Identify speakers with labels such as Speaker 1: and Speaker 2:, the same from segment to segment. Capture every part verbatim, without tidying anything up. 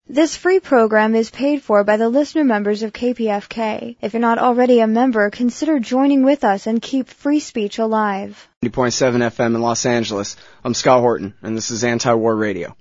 Speaker 1: This free program is paid for by the listener members of K P F K. If you're not already a member, consider joining with us and keep free speech alive.
Speaker 2: ninety point seven F M in Los Angeles. I'm Scott Horton, and this is Anti-War Radio.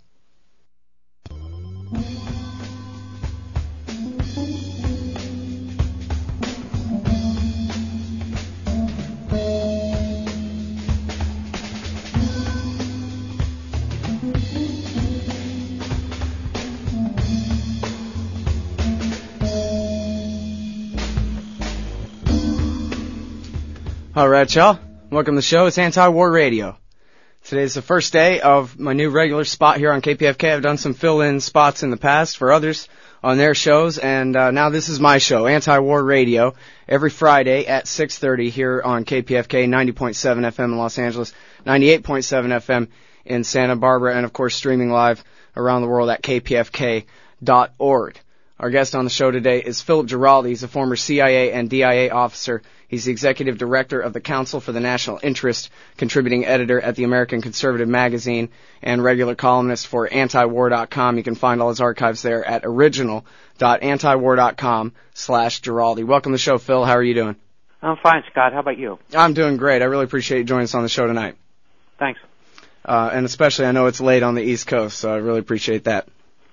Speaker 2: All right, y'all. Welcome to the show. It's Anti-War Radio. Today's the first day of my new regular spot here on K P F K. I've done some fill-in spots in the past for others on their shows, and uh, now this is my show, Anti-War Radio, every Friday at six thirty here on K P F K, ninety point seven F M in Los Angeles, ninety-eight point seven F M in Santa Barbara, and of course streaming live around the world at k p f k dot org. Our guest on the show today is Philip Giraldi. He's a former C I A and D I A officer. He's the executive director of the Council for the National Interest, contributing editor at the American Conservative Magazine, and regular columnist for anti war dot com. You can find all his archives there at original dot anti war dot com slash Giraldi. Welcome to the show, Phil. How are you doing?
Speaker 3: I'm fine, Scott. How about you?
Speaker 2: I'm doing great. I really appreciate you joining us on the show tonight.
Speaker 3: Thanks.
Speaker 2: Uh, and especially, I know it's late on the East Coast, so I really appreciate that.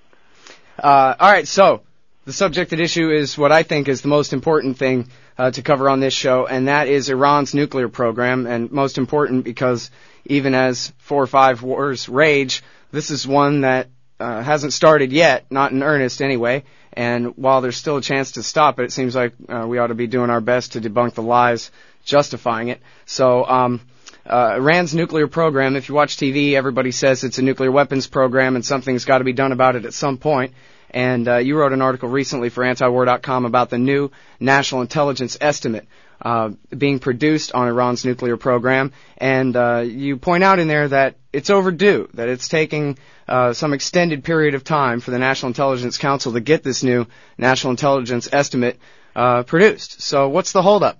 Speaker 2: Uh, all right, so the subject at issue is what I think is the most important thing uh, to cover on this show, and that is Iran's nuclear program, and most important because even as four or five wars rage, this is one that uh, hasn't started yet, not in earnest anyway, and while there's still a chance to stop it, it seems like uh, we ought to be doing our best to debunk the lies justifying it. So um, uh, Iran's nuclear program, if you watch T V, everybody says it's a nuclear weapons program and something's got to be done about it at some point. And uh, you wrote an article recently for anti war dot com about the new National Intelligence Estimate uh, being produced on Iran's nuclear program. And uh, you point out in there that it's overdue, that it's taking uh, some extended period of time for the National Intelligence Council to get this new National Intelligence Estimate uh, produced. So what's the holdup?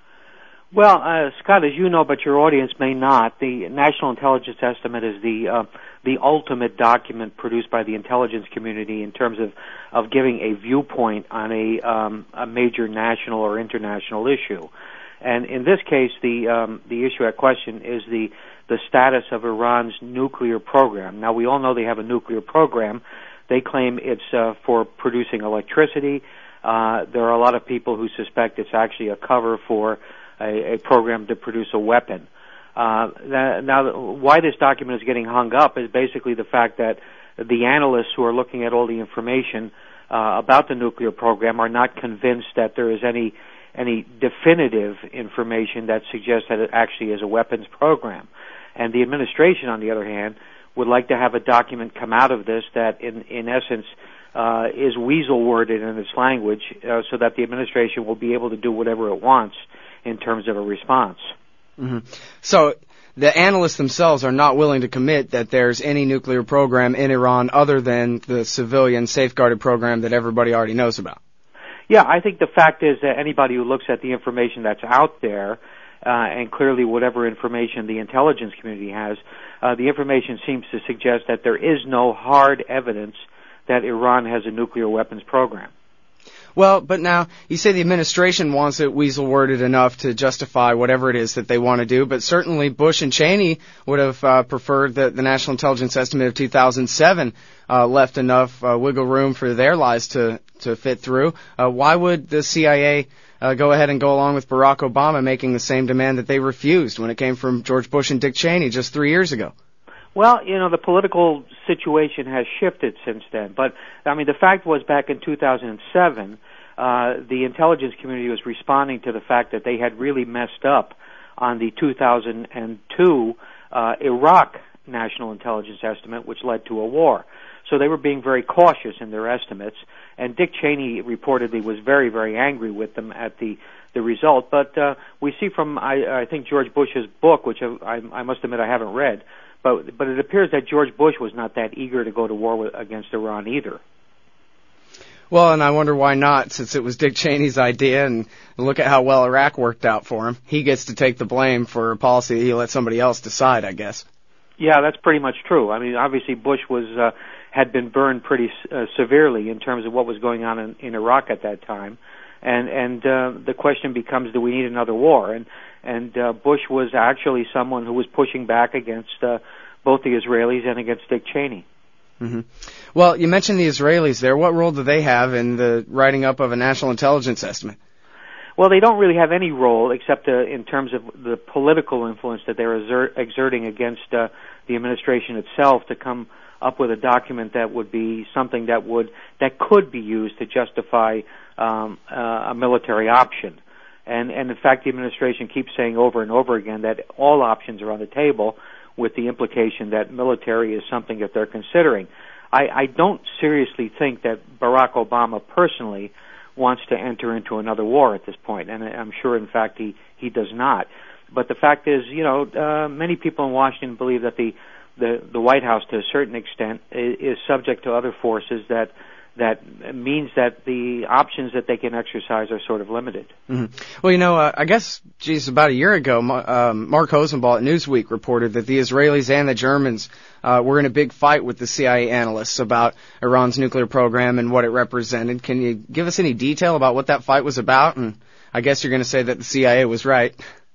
Speaker 3: Well, uh, Scott, as you know, but your audience may not, the National Intelligence Estimate is the uh, the ultimate document produced by the intelligence community in terms of, of giving a viewpoint on a, um, a major national or international issue. And in this case, the um, the issue at question is the the status of Iran's nuclear program. Now, we all know they have a nuclear program. They claim it's uh, for producing electricity. Uh, there are a lot of people who suspect it's actually a cover for a, a program to produce a weapon. Uh, that, now, why this document is getting hung up is basically the fact that the analysts who are looking at all the information uh, about the nuclear program are not convinced that there is any any definitive information that suggests that it actually is a weapons program. And the administration, on the other hand, would like to have a document come out of this that, in in essence, uh, is weasel-worded in its language, uh, so that the administration will be able to do whatever it wants in terms of a response.
Speaker 2: Mm-hmm. So the analysts themselves are not willing to commit that there's any nuclear program in Iran other than the civilian safeguarded program that everybody already knows about.
Speaker 3: Yeah, I think the fact is that anybody who looks at the information that's out there, uh, and clearly whatever information the intelligence community has, uh, the information seems to suggest that there is no hard evidence that Iran has a nuclear weapons program.
Speaker 2: Well, but now, you say the administration wants it weasel-worded enough to justify whatever it is that they want to do, but certainly Bush and Cheney would have uh, preferred that the National Intelligence Estimate of two thousand seven uh, left enough uh, wiggle room for their lies to, to fit through. Uh, why would the C I A uh, go ahead and go along with Barack Obama making the same demand that they refused when it came from George Bush and Dick Cheney just three years ago?
Speaker 3: Well, you know, the political situation has shifted since then. But, I mean, the fact was back in two thousand seven, uh, the intelligence community was responding to the fact that they had really messed up on the two thousand two uh, Iraq National Intelligence Estimate, which led to a war. So they were being very cautious in their estimates. And Dick Cheney reportedly was very, very angry with them at the the result. But uh, we see from, I, I think, George Bush's book, which I, I must admit I haven't read, But but it appears that George Bush was not that eager to go to war with, against Iran either.
Speaker 2: Well, and I wonder why not, since it was Dick Cheney's idea, and look at how well Iraq worked out for him. He gets to take the blame for a policy he let somebody else decide, I guess.
Speaker 3: Yeah, that's pretty much true. I mean, obviously Bush was uh, had been burned pretty uh, severely in terms of what was going on in, in Iraq at that time. And and uh, the question becomes, do we need another war? And and uh, Bush was actually someone who was pushing back against uh, both the Israelis and against Dick Cheney.
Speaker 2: Mm-hmm. Well, you mentioned the Israelis there. What role do they have in the writing up of a national intelligence estimate?
Speaker 3: Well, they don't really have any role except uh, in terms of the political influence that they're exert- exerting against uh, the administration itself to come up with a document that would be something that would that could be used to justify um, uh, a military option. And, and in fact, the administration keeps saying over and over again that all options are on the table, with the implication that military is something that they're considering. I, I don't seriously think that Barack Obama personally wants to enter into another war at this point, and I'm sure, in fact, he, he does not. But the fact is, you know, uh, many people in Washington believe that the, the, the White House, to a certain extent, is, is subject to other forces that that means that the options that they can exercise are sort of limited.
Speaker 2: Mm-hmm. Well, you know, uh, I guess, geez, about a year ago, um, Mark Hosenball at Newsweek reported that the Israelis and the Germans uh, were in a big fight with the C I A analysts about Iran's nuclear program and what it represented. Can you give us any detail about what that fight was about? And I guess you're going to say that the C I A was right.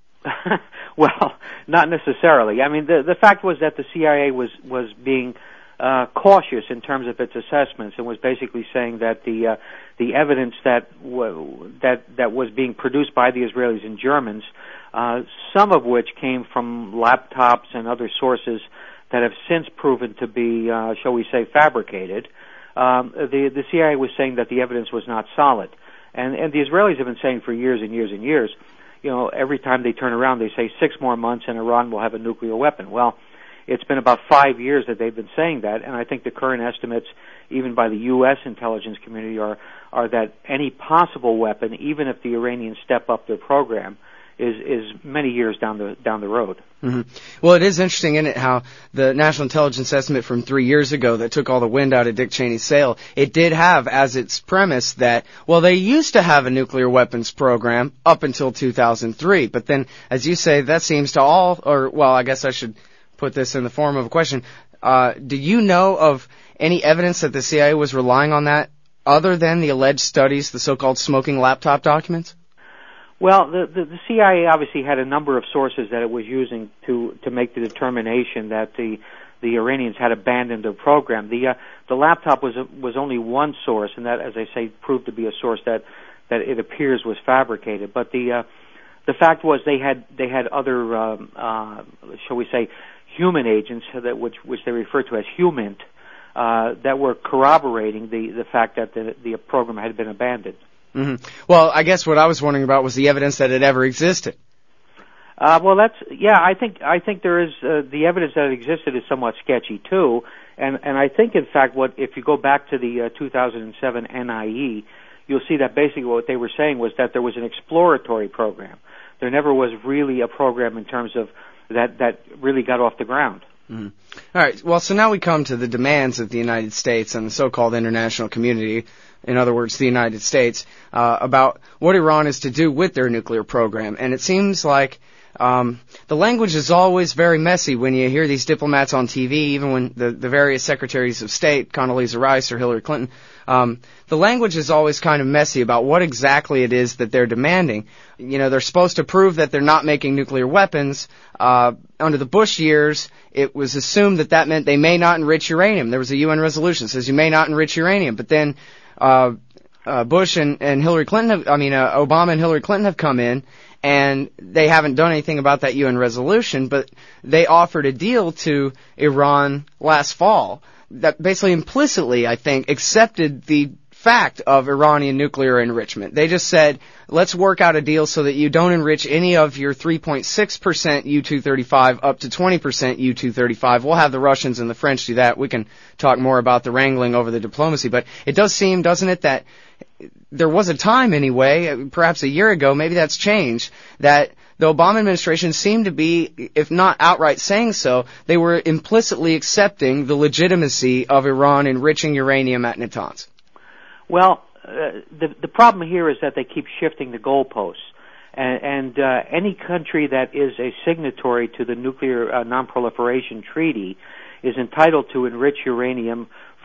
Speaker 3: Well, not necessarily. I mean, the the fact was that the C I A was was being Uh, cautious in terms of its assessments, and was basically saying that the uh, the evidence that w- that that was being produced by the Israelis and Germans, uh, some of which came from laptops and other sources that have since proven to be, uh, shall we say, fabricated. Um, the the C I A was saying that the evidence was not solid, and and the Israelis have been saying for years and years and years, you know, every time they turn around, they say six more months and Iran will have a nuclear weapon. Well, it's been about five years that they've been saying that, and I think the current estimates, even by the U S intelligence community, are are that any possible weapon, even if the Iranians step up their program, is is many years down the down the road.
Speaker 2: Mm-hmm. Well, it is interesting, isn't it, how the national intelligence estimate from three years ago that took all the wind out of Dick Cheney's sail, it did have as its premise that, well, they used to have a nuclear weapons program up until two thousand three, but then, as you say, that seems to all, or, well, I guess I should put this in the form of a question. Uh, do you know of any evidence that the C I A was relying on that other than the alleged studies, the so-called smoking laptop documents?
Speaker 3: Well, the, the, the C I A obviously had a number of sources that it was using to, to make the determination that the the Iranians had abandoned their program. The uh, the laptop was a, was only one source, and that, as I say, proved to be a source that, that it appears was fabricated. But the uh, the fact was they had they had other um, uh, shall we say human agents that which which they refer to as HUMINT uh, that were corroborating the the fact that the the program had been abandoned.
Speaker 2: Mm-hmm. Well, I guess what I was wondering about was the evidence that it ever existed.
Speaker 3: Uh, well, that's yeah. I think I think there is uh, the evidence that it existed is somewhat sketchy too, and and I think in fact what if you go back to the uh, two thousand seven N I E, you'll see that basically what they were saying was that there was an exploratory program. There never was really a program in terms of that that really got off the ground.
Speaker 2: Mm-hmm. All right. Well, so now we come to the demands of the United States and the so-called international community, in other words, the United States, uh, about what Iran is to do with their nuclear program. And it seems like um, the language is always very messy when you hear these diplomats on T V, even when the, the various secretaries of state, Condoleezza Rice or Hillary Clinton, um, the language is always kind of messy about what exactly it is that they're demanding. You know, they're supposed to prove that they're not making nuclear weapons. Uh, under the Bush years, it was assumed that that meant they may not enrich uranium. There was a U N resolution that says you may not enrich uranium. But then uh, uh, Bush and, and Hillary Clinton, have, I mean, uh, Obama and Hillary Clinton have come in, and they haven't done anything about that U N resolution, but they offered a deal to Iran last fall that basically implicitly, I think, accepted the fact of Iranian nuclear enrichment. They just said, let's work out a deal so that you don't enrich any of your three point six percent U two thirty-five up to twenty percent U two thirty-five. We'll have the Russians and the French do that. We can talk more about the wrangling over the diplomacy, but it does seem, doesn't it, that there was a time anyway, perhaps a year ago, maybe that's changed, that the Obama administration seemed to be, if not outright saying so, they were implicitly accepting the legitimacy of Iran enriching uranium at Natanz.
Speaker 3: Well, uh, the the problem here is that they keep shifting the goalposts, and, and uh, any country that is a signatory to the Nuclear uh, Non-Proliferation Treaty is entitled to enrich uranium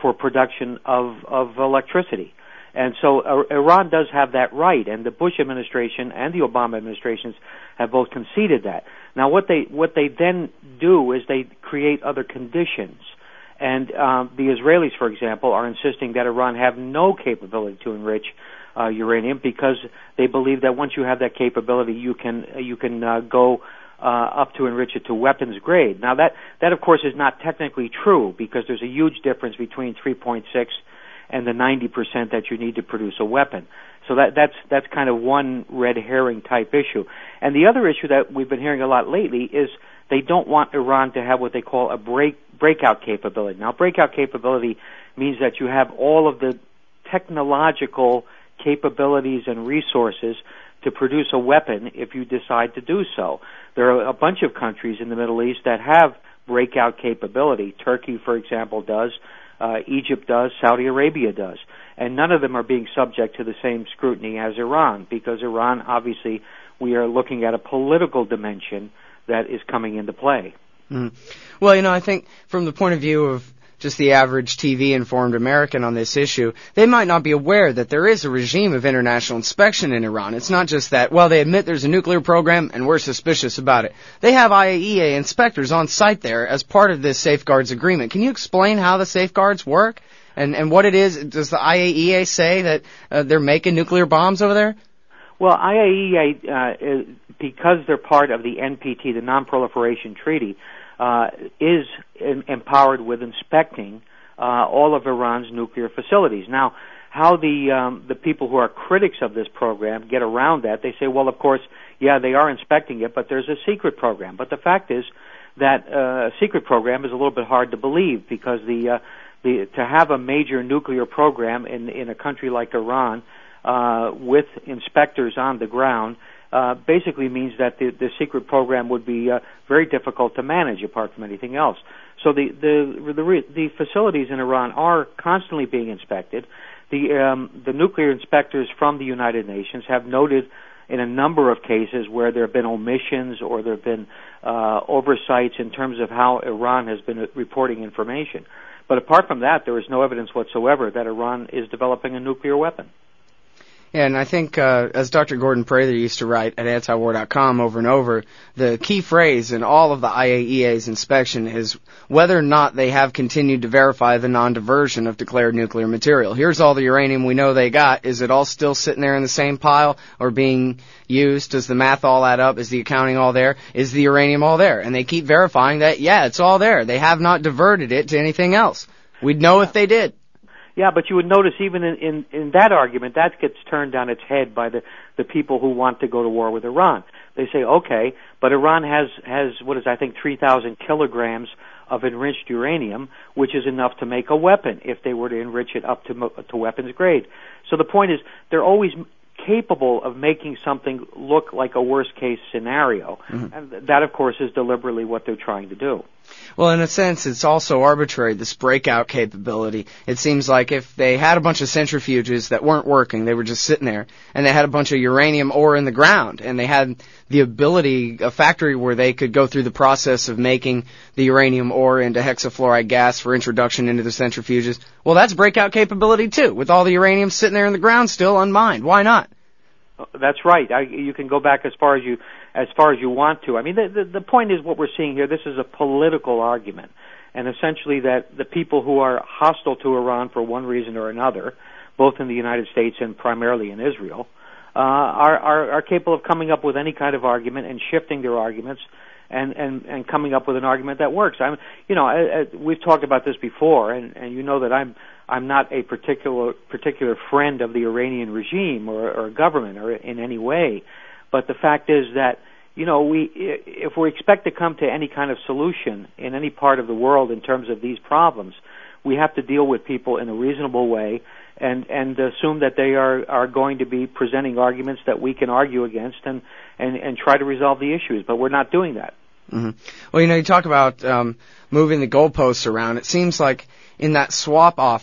Speaker 3: for production of, of electricity. And so uh, Iran does have that right, and the Bush administration and the Obama administrations have both conceded that. Now, what they what they then do is they create other conditions. And um, the Israelis, for example, are insisting that Iran have no capability to enrich uh, uranium because they believe that once you have that capability, you can uh, you can uh, go uh, up to enrich it to weapons grade. Now, that that of course is not technically true because there's a huge difference between three point six and the ninety percent that you need to produce a weapon. So that that's that's kind of one red herring type issue. And the other issue that we've been hearing a lot lately is they don't want Iran to have what they call a break breakout capability. Now, breakout capability means that you have all of the technological capabilities and resources to produce a weapon if you decide to do so. There are a bunch of countries in the Middle East that have breakout capability. Turkey, for example, does. Uh, Egypt does, Saudi Arabia does, and none of them are being subject to the same scrutiny as Iran, because Iran, obviously, we are looking at a political dimension that is coming into play.
Speaker 2: Mm. Well, you know, I think from the point of view of just the average T V-informed American on this issue, they might not be aware that there is a regime of international inspection in Iran. It's not just that, well, they admit there's a nuclear program and we're suspicious about it. They have I A E A inspectors on site there as part of this safeguards agreement. Can you explain how the safeguards work and, and what it is? Does the I A E A say that uh, they're making nuclear bombs over there?
Speaker 3: Well, I A E A, uh, is, because they're part of the N P T, the Non-Proliferation Treaty, Uh, is in, empowered with inspecting uh, all of Iran's nuclear facilities. Now, how the um, the people who are critics of this program get around that, they say, well, of course, yeah, they are inspecting it, but there's a secret program. But the fact is that uh, a secret program is a little bit hard to believe because the uh, the to have a major nuclear program in in a country like Iran uh, with inspectors on the ground Uh, basically means that the, the secret program would be uh, very difficult to manage apart from anything else. So the the the, the facilities in Iran are constantly being inspected. The um, the nuclear inspectors from the United Nations have noted in a number of cases where there have been omissions or there have been uh, oversights in terms of how Iran has been reporting information. But apart from that, there is no evidence whatsoever that Iran is developing a nuclear weapon.
Speaker 2: Yeah, and I think, uh, as Doctor Gordon Prather used to write at anti war dot com over and over, the key phrase in all of the I A E A's inspection is whether or not they have continued to verify the non-diversion of declared nuclear material. Here's all the uranium we know they got. Is it all still sitting there in the same pile or being used? Does the math all add up? Is the accounting all there? Is the uranium all there? And they keep verifying that, yeah, it's all there. They have not diverted it to anything else. We'd know if they did.
Speaker 3: Yeah, but you would notice even in, in, in that argument, that gets turned on its head by the, the people who want to go to war with Iran. They say, okay, but Iran has, has what is, I think, three thousand kilograms of enriched uranium, which is enough to make a weapon if they were to enrich it up to, to weapons grade. So the point is, they're always capable of making something look like a worst-case scenario. Mm-hmm. And that, of course, is deliberately what they're trying to do.
Speaker 2: Well, in a sense, it's also arbitrary, this breakout capability. It seems like if they had a bunch of centrifuges that weren't working, they were just sitting there, and they had a bunch of uranium ore in the ground, and they had the ability, a factory where they could go through the process of making the uranium ore into hexafluoride gas for introduction into the centrifuges, well, that's breakout capability, too, with all the uranium sitting there in the ground still unmined. Why not?
Speaker 3: That's right. I, you can go back as far as you as far as you want to. I mean, the, the, the point is what we're seeing here. This is a political argument, and essentially that the people who are hostile to Iran for one reason or another, both in the United States and primarily in Israel, uh, are, are are capable of coming up with any kind of argument and shifting their arguments and and and coming up with an argument that works. I'm, you know, I, I, we've talked about this before, and and you know that I'm. I'm not a particular particular friend of the Iranian regime or, or government or in any way, but the fact is that, you know, we if we expect to come to any kind of solution in any part of the world in terms of these problems, we have to deal with people in a reasonable way and and assume that they are are going to be presenting arguments that we can argue against and and and try to resolve the issues. But we're not doing that.
Speaker 2: Mm-hmm. Well, you know, you talk about um, moving the goalposts around. It seems like in that swap offer,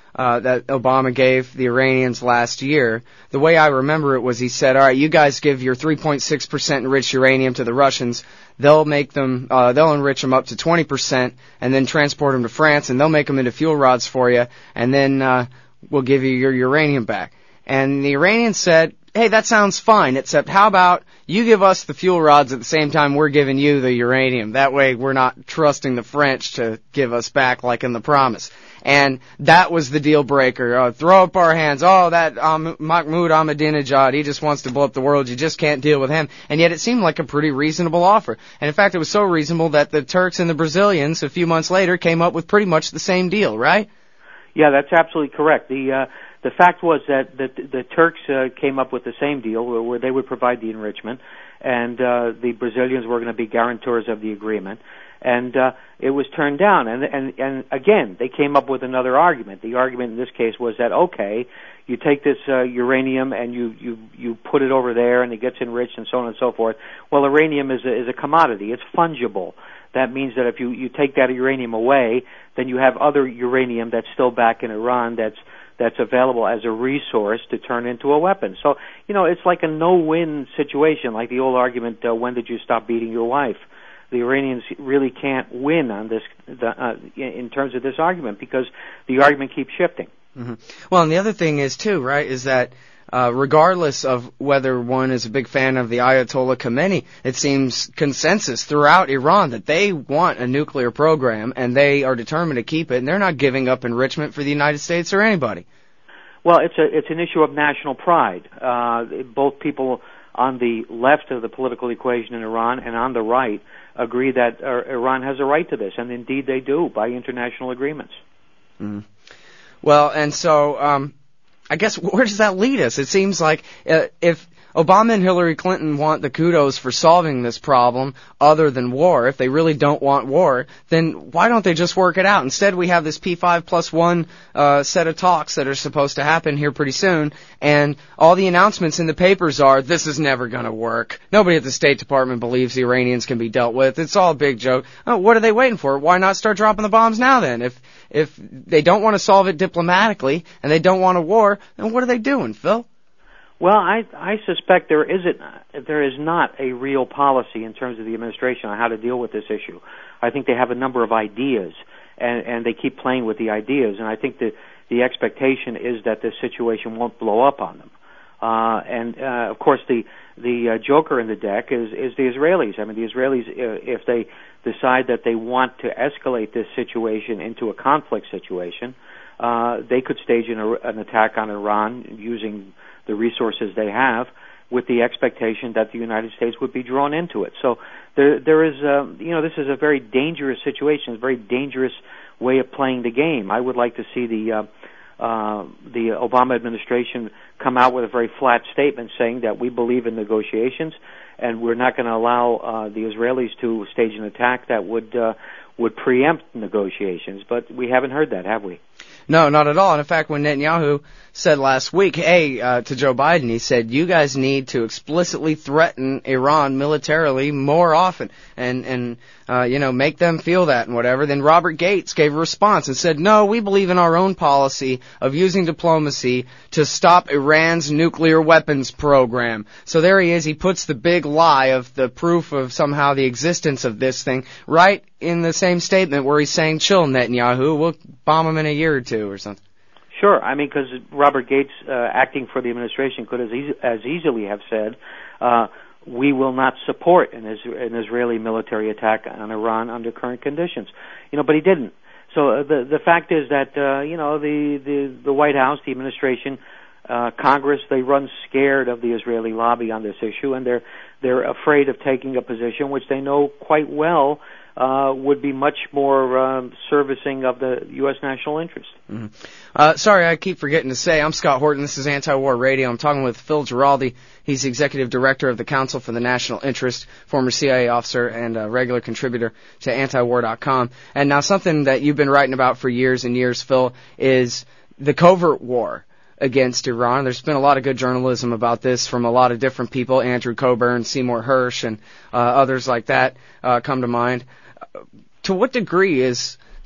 Speaker 2: uh, that Obama gave the Iranians last year, the way I remember it was he said, all right, you guys give your three point six percent enriched uranium to the Russians. They'll make them, uh, they'll enrich them up to twenty percent and then transport them to France, and they'll make them into fuel rods for you, and then uh, we'll give you your uranium back. And the Iranians said, hey, that sounds fine, except how about you give us the fuel rods at the same time we're giving you the uranium. That way we're not trusting the French to give us back like in the promise. And that was the deal breaker. Uh, throw up our hands. Oh, that um, Mahmoud Ahmadinejad, he just wants to blow up the world. You just can't deal with him. And yet it seemed like a pretty reasonable offer. And in fact, it was so reasonable that the Turks and the Brazilians, a few months later, came up with pretty much the same deal, right?
Speaker 3: Yeah, that's absolutely correct. The uh, the fact was that the, the Turks uh, came up with the same deal where, where they would provide the enrichment, and uh, the Brazilians were going to be guarantors of the agreement. And uh, it was turned down. And, and, and again, they came up with another argument. The argument in this case was that, okay, you take this uh, uranium and you, you, you put it over there and it gets enriched and so on and so forth. Well, uranium is a, is a commodity. It's fungible. That means that if you, you take that uranium away, then you have other uranium that's still back in Iran that's that's available as a resource to turn into a weapon. So, you know, it's like a no-win situation, like the old argument, uh, when did you stop beating your wife? The Iranians really can't win on this the, uh, in terms of this argument because the argument keeps shifting.
Speaker 2: Mm-hmm. Well, and the other thing is, too, right, is that uh, regardless of whether one is a big fan of the Ayatollah Khomeini, it seems consensus throughout Iran that they want a nuclear program and they are determined to keep it, and they're not giving up enrichment for the United States or anybody.
Speaker 3: Well, it's a it's an issue of national pride. Uh, both people on the left of the political equation in Iran and on the right agree that uh, Iran has a right to this, and indeed they do by international agreements.
Speaker 2: Mm. Well, and so um, I guess where does that lead us? It seems like uh, if Obama and Hillary Clinton want the kudos for solving this problem other than war, if they really don't want war, then why don't they just work it out? Instead, we have this P five plus one uh, set of talks that are supposed to happen here pretty soon, and all the announcements in the papers are, this is never going to work. Nobody at the State Department believes the Iranians can be dealt with. It's all a big joke. Oh, what are they waiting for? Why not start dropping the bombs now then? If if they don't want to solve it diplomatically and they don't want a war, then what are they doing, Phil?
Speaker 3: Well, I, I suspect there isn't, there is not a real policy in terms of the administration on how to deal with this issue. I think they have a number of ideas, and, and they keep playing with the ideas, and I think that the expectation is that this situation won't blow up on them. Uh, and, uh, of course, the, the uh, joker in the deck is, is the Israelis. I mean, the Israelis, uh, if they decide that they want to escalate this situation into a conflict situation, uh, they could stage an, an attack on Iran using the resources they have, with the expectation that the United States would be drawn into it. So there, there is, a, you know, this is a very dangerous situation, a very dangerous way of playing the game. I would like to see the uh, uh, the Obama administration come out with a very flat statement saying that we believe in negotiations and we're not going to allow uh, the Israelis to stage an attack that would uh, would preempt negotiations. But we haven't heard that, have we?
Speaker 2: No, not at all. And in fact, when Netanyahu said last week, hey, uh, to Joe Biden, he said, you guys need to explicitly threaten Iran militarily more often and, and uh, you know, make them feel that and whatever. Then Robert Gates gave a response and said, no, we believe in our own policy of using diplomacy to stop Iran's nuclear weapons program. So there he is. He puts the big lie of the proof of somehow the existence of this thing right in the same statement where he's saying, chill, Netanyahu, we'll bomb him in a year or two or something.
Speaker 3: Sure. I mean, because Robert Gates, uh, acting for the administration, could as, easy, as easily have said, uh, we will not support an, Is- an Israeli military attack on Iran under current conditions. You know, but he didn't. So uh, the the fact is that, uh, you know, the, the, the White House, the administration, uh, Congress, they run scared of the Israeli lobby on this issue, and they're they're afraid of taking a position which they know quite well Uh, would be much more um, servicing of the U S national interest.
Speaker 2: Mm-hmm. Uh, sorry, I keep forgetting to say, I'm Scott Horton. This is Anti-War Radio. I'm talking with Phil Giraldi. He's the Executive Director of the Council for the National Interest, former C I A officer and a regular contributor to anti war dot com. And now something that you've been writing about for years and years, Phil, is the covert war against Iran. There's been a lot of good journalism about this from a lot of different people, Andrew Coburn, Seymour Hersh, and uh, others like that uh, come to mind. To what degree is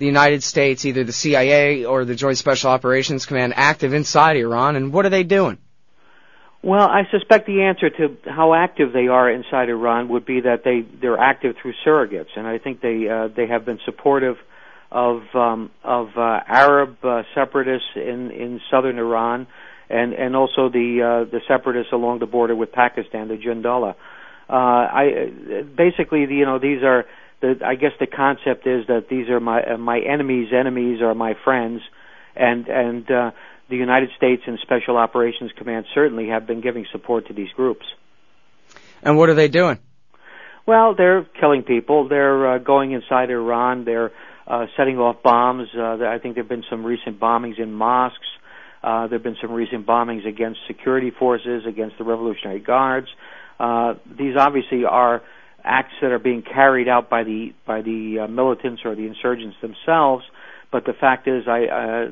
Speaker 2: the United States, either the C I A or the Joint Special Operations Command, active inside Iran, and what are they doing?
Speaker 3: Well, I suspect the answer to how active they are inside Iran would be that they, they're active through surrogates, and I think they uh, they have been supportive of um, of uh, Arab uh, separatists in, in southern Iran, and, and also the uh, the separatists along the border with Pakistan, the Jundullah. Uh, I basically, you know, these are the. I guess the concept is that these are my uh, my enemies' enemies are my friends, and and uh, the United States and Special Operations Command certainly have been giving support to these groups.
Speaker 2: And what are they doing?
Speaker 3: Well, they're killing people. They're uh, going inside Iran. They're uh, setting off bombs. Uh, I think there have been some recent bombings in mosques. Uh, there have been some recent bombings against security forces, against the Revolutionary Guards. Uh, these obviously are acts that are being carried out by the by the uh, militants or the insurgents themselves. But the fact is, I uh,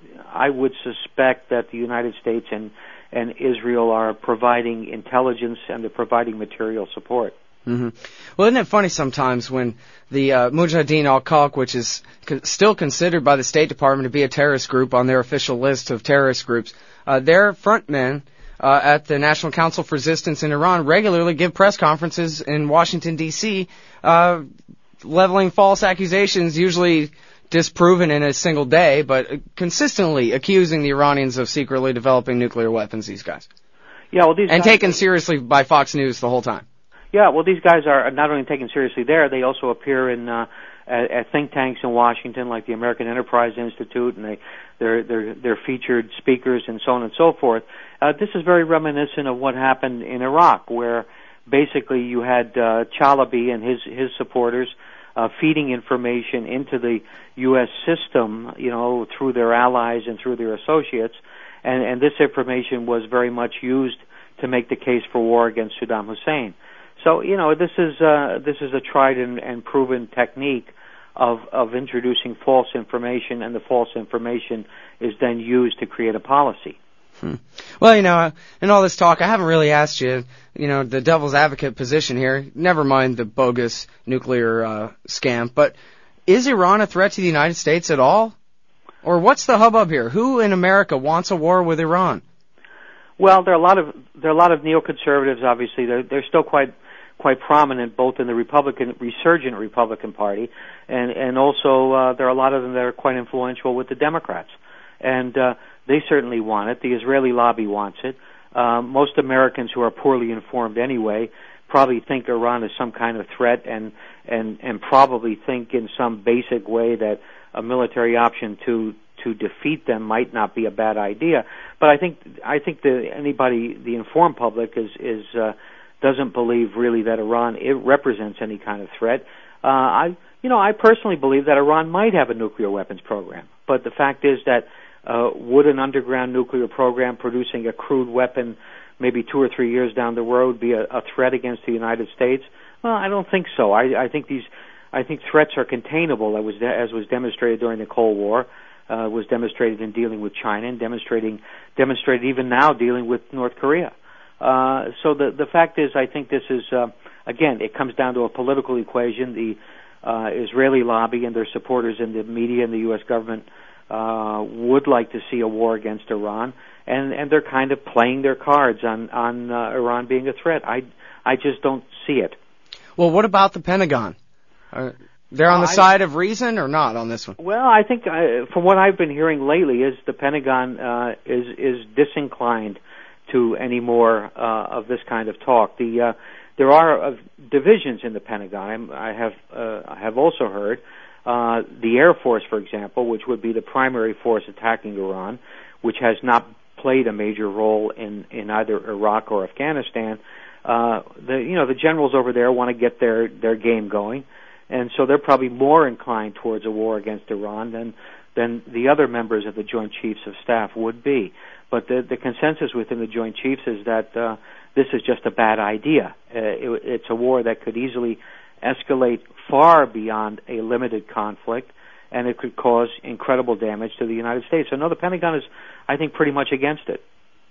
Speaker 3: I would suspect that the United States and and Israel are providing intelligence and they're providing material support.
Speaker 2: Mm-hmm. Well, isn't it funny sometimes when the uh, Mujahideen al-Khalq, which is co- still considered by the State Department to be a terrorist group on their official list of terrorist groups, uh, their front men uh, at the National Council for Resistance in Iran regularly give press conferences in Washington, D C, uh, leveling false accusations, usually disproven in a single day, but consistently accusing the Iranians of secretly developing nuclear weapons, these guys.
Speaker 3: Yeah, well, these
Speaker 2: and
Speaker 3: guys,
Speaker 2: taken seriously by Fox News the whole time.
Speaker 3: Yeah, well, these guys are not only taken seriously there, they also appear in uh, at, at think tanks in Washington, like the American Enterprise Institute, and they they're they're they're featured speakers and so on and so forth. Uh, this is very reminiscent of what happened in Iraq, where basically you had uh, Chalabi and his his supporters uh, feeding information into the U S system, you know, through their allies and through their associates, and and this information was very much used to make the case for war against Saddam Hussein. So, you know, this is uh, this is a tried and, and proven technique of of introducing false information, and the false information is then used to create a policy.
Speaker 2: Hmm. Well, you know, in all this talk, I haven't really asked you, you know, the devil's advocate position here. Never mind the bogus nuclear uh, scam, but is Iran a threat to the United States at all? Or what's the hubbub here? Who in America wants a war with Iran?
Speaker 3: Well, there are a lot of there are a lot of neoconservatives. Obviously, they're they're still quite. quite prominent both in the Republican, resurgent Republican Party, and, and also uh, there are a lot of them that are quite influential with the Democrats. And uh, they certainly want it. The Israeli lobby wants it. Uh, most Americans who are poorly informed anyway probably think Iran is some kind of threat and, and, and probably think in some basic way that a military option to to defeat them might not be a bad idea. But I think I think that anybody, the informed public, is is uh, doesn't believe really that Iran it represents any kind of threat. Uh, I, you know, I personally believe that Iran might have a nuclear weapons program, but the fact is that uh, would an underground nuclear program producing a crude weapon maybe two or three years down the road be a, a threat against the United States? Well, I don't think so. I, I think these, I think threats are containable, as was de- as was demonstrated during the Cold War, uh, was demonstrated in dealing with China, and demonstrating demonstrated even now dealing with North Korea. Uh, so the the fact is, I think this is uh, again, it comes down to a political equation. The uh, Israeli lobby and their supporters in the media and the U S government uh, would like to see a war against Iran, and and they're kind of playing their cards on on uh, Iran being a threat. I I just don't see it.
Speaker 2: Well, what about the Pentagon? Are they're on the
Speaker 3: I,
Speaker 2: side of reason or not on this one?
Speaker 3: Well, I think uh, from what I've been hearing lately is the Pentagon uh, is is disinclined to any more uh, of this kind of talk. The uh, there are uh, divisions in the Pentagon. I have uh, I have also heard uh, the Air Force, for example, which would be the primary force attacking Iran, which has not played a major role in, in either Iraq or Afghanistan. Uh, the you know the generals over there want to get their their game going, and so they're probably more inclined towards a war against Iran than than the other members of the Joint Chiefs of Staff would be. But the, the consensus within the Joint Chiefs is that uh, this is just a bad idea. Uh, it, it's a war that could easily escalate far beyond a limited conflict, and it could cause incredible damage to the United States. So no, the Pentagon is, I think, pretty much against it.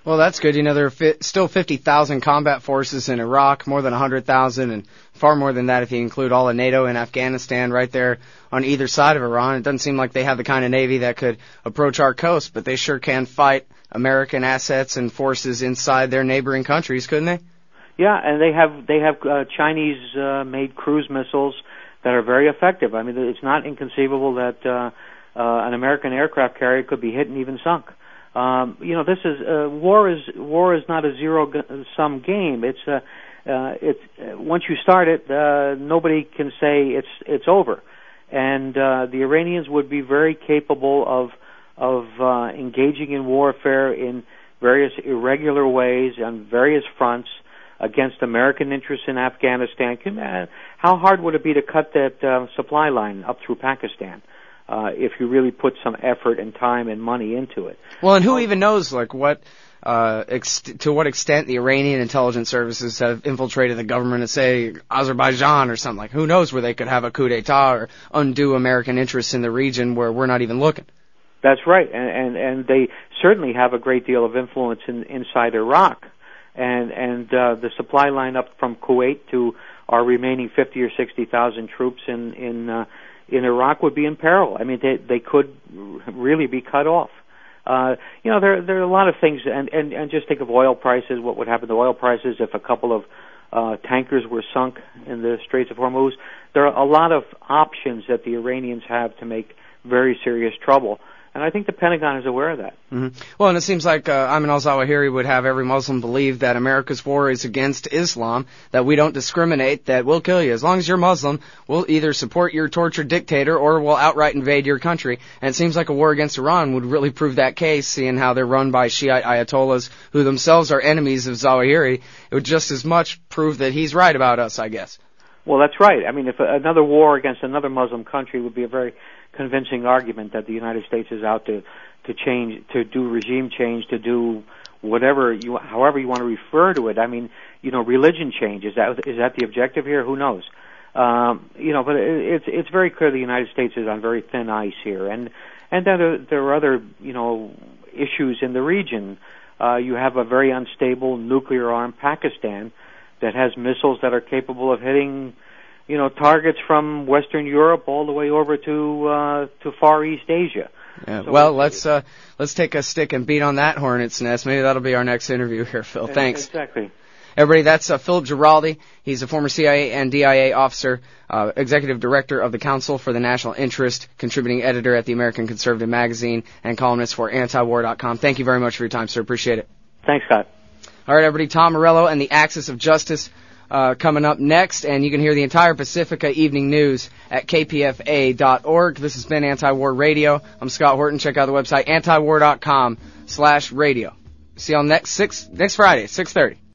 Speaker 2: Well, that's good. You know, there are fi- still fifty thousand combat forces in Iraq, more than one hundred thousand, and far more than that if you include all of NATO in Afghanistan right there on either side of Iran. It doesn't seem like they have the kind of navy that could approach our coast, but they sure can fight American assets and forces inside their neighboring countries, couldn't they?
Speaker 3: Yeah, and they have they have uh, Chinese uh, made cruise missiles that are very effective. I mean, it's not inconceivable that uh, uh, an American aircraft carrier could be hit and even sunk. Um, you know, this is uh, war is war is not a zero sum game. It's uh, uh, it's uh, once you start it, uh, nobody can say it's it's over. And uh, the Iranians would be very capable of of uh, engaging in warfare in various irregular ways on various fronts against American interests in Afghanistan. Can, uh, how hard would it be to cut that uh, supply line up through Pakistan? Uh, if you really put some effort and time and money into it.
Speaker 2: Well, and who even knows, like, what, uh, ex- to what extent the Iranian intelligence services have infiltrated the government of, say, Azerbaijan or something. Like, who knows where they could have a coup d'etat or undo American interests in the region where we're not even looking.
Speaker 3: That's right, and and, and they certainly have a great deal of influence in, inside Iraq. And, and uh, the supply line up from Kuwait to our remaining fifty or sixty thousand troops in, in uh, in Iraq would be in peril. I mean, they they could really be cut off. Uh, you know, there there are a lot of things, and, and, and just think of oil prices. What would happen to oil prices if a couple of uh, tankers were sunk in the Straits of Hormuz? There are a lot of options that the Iranians have to make very serious trouble. And I think the Pentagon is aware of that.
Speaker 2: Mm-hmm. Well, and it seems like uh, Ayman al-Zawahiri would have every Muslim believe that America's war is against Islam, that we don't discriminate, that we'll kill you. As long as you're Muslim, we'll either support your tortured dictator or we'll outright invade your country. And it seems like a war against Iran would really prove that case, seeing how they're run by Shiite Ayatollahs who themselves are enemies of Zawahiri. It would just as much prove that he's right about us, I guess.
Speaker 3: Well, that's right. I mean, if another war against another Muslim country would be a very convincing argument that the United States is out to to change, to do regime change, to do whatever you, however you want to refer to it. I mean, you know, religion change, is that is that the objective here? Who knows? Um, you know, but it, it's it's very clear the United States is on very thin ice here, and and then there, there are other you know issues in the region. Uh, you have a very unstable nuclear-armed Pakistan that has missiles that are capable of hitting, you know, targets from Western Europe all the way over to uh, to Far East Asia.
Speaker 2: Yeah,
Speaker 3: so
Speaker 2: well, let's uh, let's take a stick and beat on that hornet's nest. Maybe that'll be our next interview here, Phil. Thanks.
Speaker 3: Exactly.
Speaker 2: Everybody, that's uh, Philip Giraldi. He's a former C I A and D I A officer, uh, executive director of the Council for the National Interest, contributing editor at the American Conservative Magazine, and columnist for anti war dot com. Thank you very much for your time, sir. Appreciate it.
Speaker 3: Thanks, Scott.
Speaker 2: All right, everybody, Tom Morello and the Axis of Justice uh, coming up next, and you can hear the entire Pacifica Evening News at K P F A dot org. This has been Anti-War Radio. I'm Scott Horton. Check out the website, anti war dot com slash radio. See you on next, six, next Friday, six thirty.